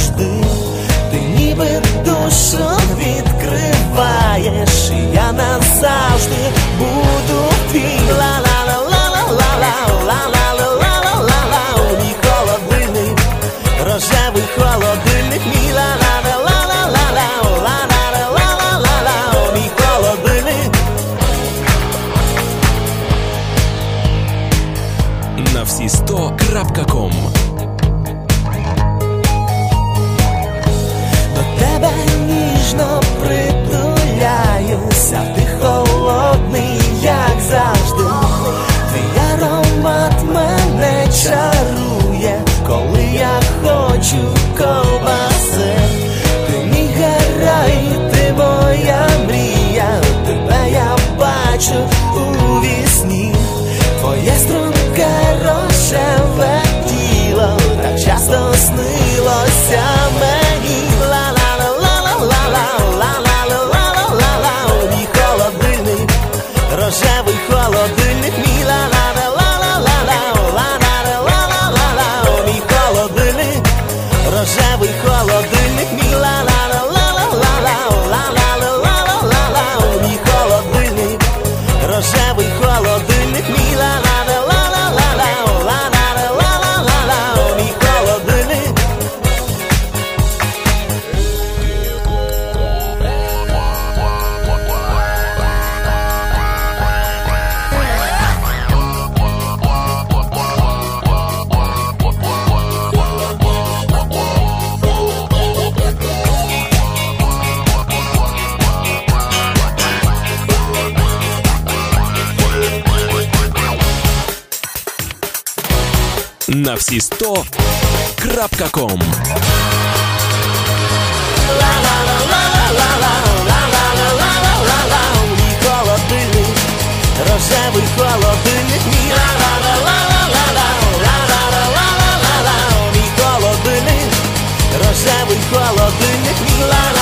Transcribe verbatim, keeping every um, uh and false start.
завжди. Ти ніби душу відкриваєш, і я назавжди буду твій. Ла-ла-ла-ла-ла-ла-ла-ла-ла-ла-ла-ла. Мій холодильник, рожевий холодильник, мій ла-ла-ла-ла-ла-ла-ла-ла-ла-ла-ла. Мій холодильник. На всі сто крапка ком. До тебе ніжно притуляюся, ти холодний, як завжди. Твій аромат мене чарує, коли я хочу ковбаси. Ти мій герой, ти моя мрія, тебе я бачу у вісні. Твоє струнке рожеве тіло так часто снилося мені. Ла-ла-ла-ла-ла-ла-ла-ла-ла-ла-ла. Мій холодильник, рожевий холодильник, мій ла-ла-ла-ла-ла-ла-ла-ла-ла-ла-ла. Мій холодильник, рожевий холодильник, мій ла-ла-ла-ла-ла-ла-ла-ла-ла-ла-ла. Мій холодильник, рожевий холодильник, мій ла-ла-ла-ла-ла-ла-ла-ла-ла-ла. Мій холодильник. На всі сто крапка ком. Мій холодильник, рожевий холодильник, мій ла-ла-ла-ла-ла-ла-ла-ла-ла-ла. Мій холодильник, рожевий холодильник, мій ла-ла.